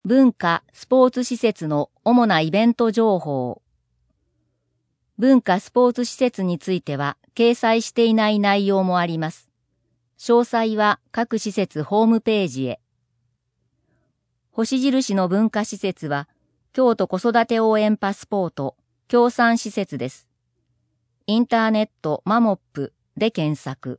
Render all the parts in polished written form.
文化・スポーツ施設の主なイベント情報。文化・スポーツ施設については掲載していない内容もあります。詳細は各施設ホームページへ。星印の文化施設は、京都子育て応援パスポート協賛施設です。インターネットマモップで検索。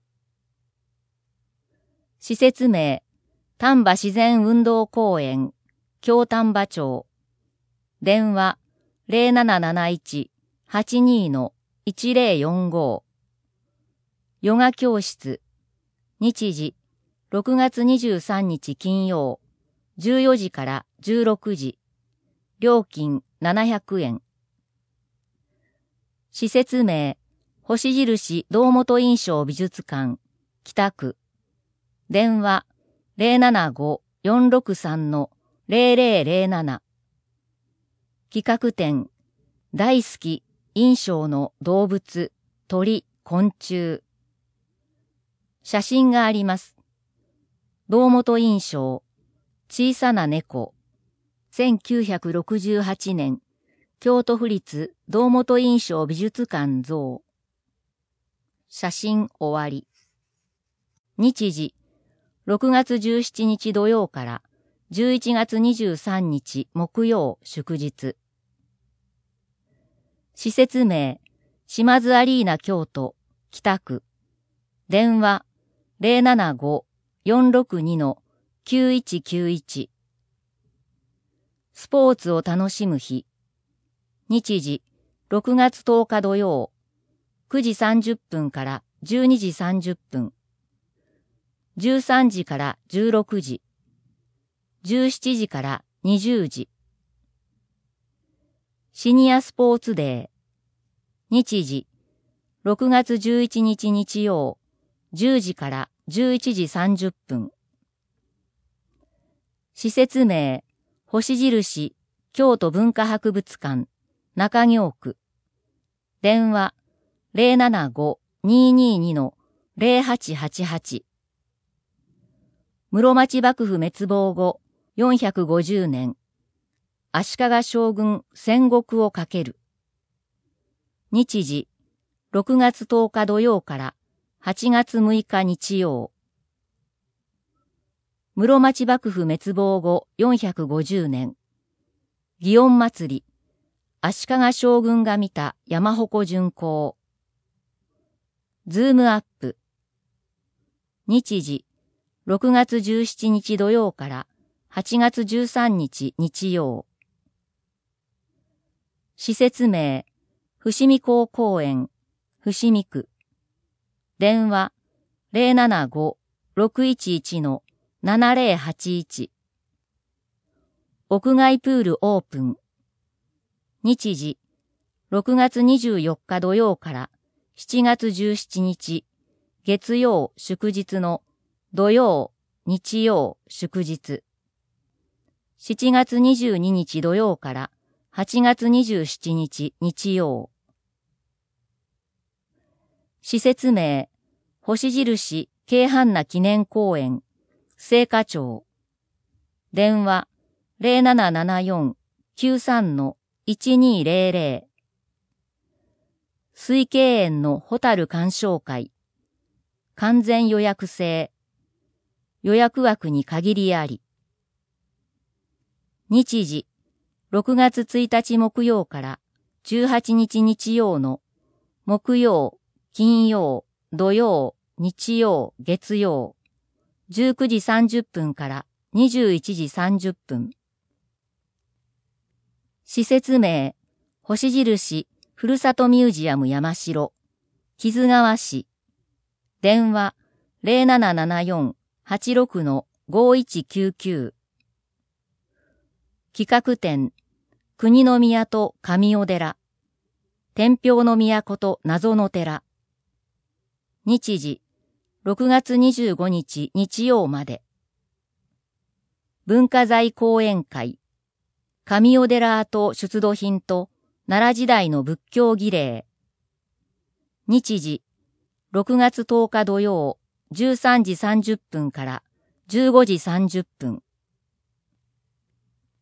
施設名、丹波自然運動公園、京丹波町。電話、0771-82-1045。ヨガ教室。日時、6月23日金曜、14時から16時。料金700円。施設名、星印堂本印象美術館、北区。電話、075-463-0007。企画展、大好き、印象の動物、鳥、昆虫。写真があります。堂本印象、小さな猫。1968年、京都府立堂本印象美術館像。写真終わり。日時、6月17日土曜から11月23日木曜祝日。施設名、島津アリーナ京都、北区。電話、075-462-9191。スポーツを楽しむ日。日時、6月10日土曜、9時30分から12時30分。13時から16時。17時から20時。シニアスポーツデー。日時、6月11日日曜、10時から11時30分。施設名、星印、京都文化博物館、中京区。電話、075-222-0888。室町幕府滅亡後450年。足利将軍戦国をかける。日時、6月10日土曜から8月6日日曜。室町幕府滅亡後450年。祇園祭。足利将軍が見た山鉾巡行。ズームアップ。日時、6月17日土曜から8月13日日曜。施設名、伏見港公園、伏見区。電話、075-611-7081。屋外プールオープン。日時、6月24日土曜から7月17日、月曜祝日の土曜、日曜祝日。7月22日土曜から8月27日日曜。施設名、星印京阪那記念公園、青果町。電話、0774-93-1200。水景園のホタル鑑賞会。完全予約制。予約枠に限りあり。日時、6月1日木曜から18日日曜の木曜、金曜、土曜、日曜、月曜。19時30分から21時30分。施設名、星印、ふるさとミュージアム山城、木津川市。電話、0774-86-5199。企画展、国の宮と神尾寺。天平の都と謎の寺。日時、6月25日日曜まで。文化財講演会。神尾寺跡出土品と奈良時代の仏教儀礼。日時、6月10日土曜、13時30分から15時30分。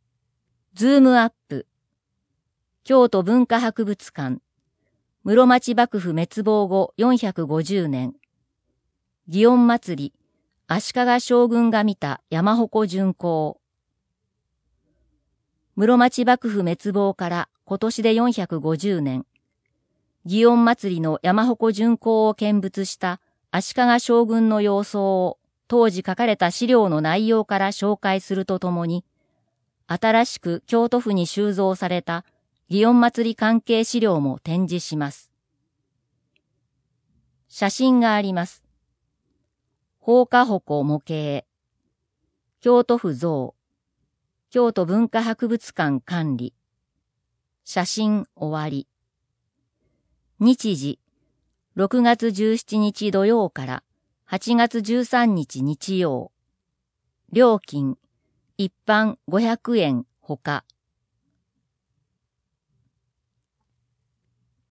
ズームアップ。京都文化博物館。室町幕府滅亡後450年。祇園祭。足利将軍が見た山鉾巡行。室町幕府滅亡から今年で450年。祇園祭の山鉾巡行を見物した足利将軍の様相を当時書かれた資料の内容から紹介するとともに、新しく京都府に収蔵された祇園祭関係資料も展示します。写真があります。放火鉾模型。京都府蔵。京都文化博物館管理。写真終わり。日時、6月17日土曜から8月13日日曜。料金、一般500円ほか。